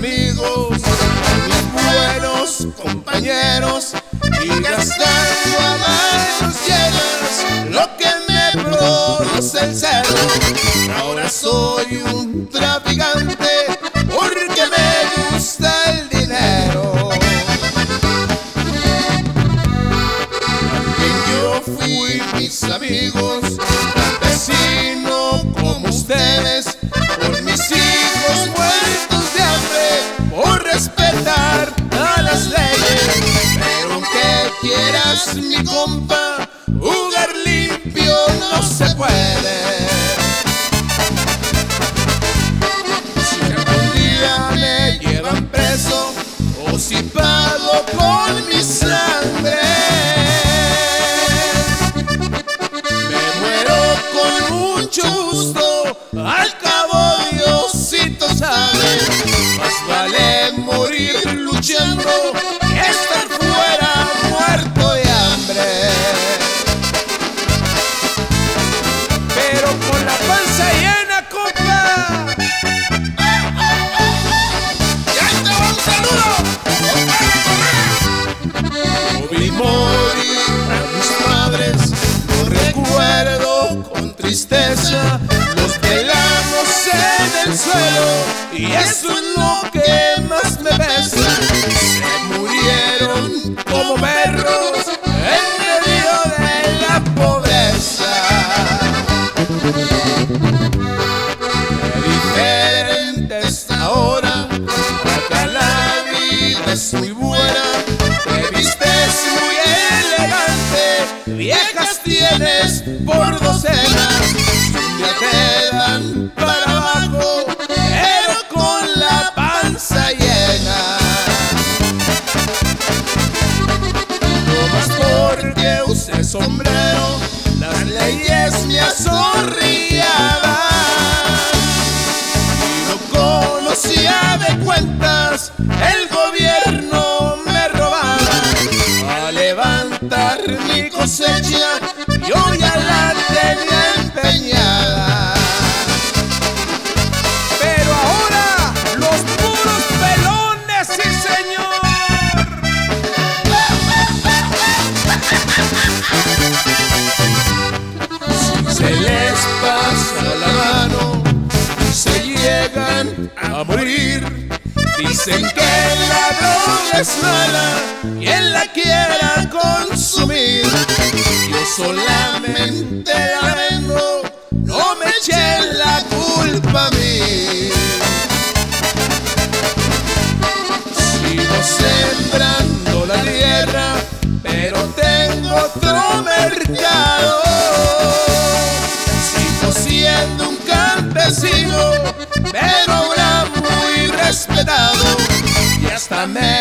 amigos, mis buenos compañeros, y gastando a manos llenas lo que me produce el celo. Ahora soy un traficante porque me gusta el dinero. También yo fui, mis amigos, campesino como ustedes, por mis hijos muertos de hambre, por respetar a las leyes. Pero aunque quieras, mi compa, jugar limpio no se puede. Si algún día me llevan preso o si pago con mi sangre, me muero con mucho gusto. Al cabo Diosito sabe, más vale morir luchando que estar fuera muerto de hambre. Pero con la panza llena, compa. Y ahí te va un saludo, compa. No vi morir a mis padres, lo recuerdo con tristeza. Los velamos en el suelo y eso es lo que más me pesa. Se murieron como perros en medio de la pobreza. Qué diferente está ahora, acá la vida es muy buena. Te vistes muy elegante, viejas tienes por docenas. Ya te dan para abajo, pero con la panza llena. No más porque usé sombrero, las leyes me azorrillaban. Y no conocía de cuentas, el gobierno me robaba. A levantar mi cosecha, yo ya la tenía empeñada. Pero ahora los puros pelones, sí señor. Si se les pasa la mano, se llegan a morir. Dicen que la droga es mala, quien la quiera consumir. Yo solamente la vendo, no me echen la culpa a mí. Sigo sembrando la tierra, pero tengo otro mercado. Sigo siendo un campesino, pero ahora muy respetado, y hasta me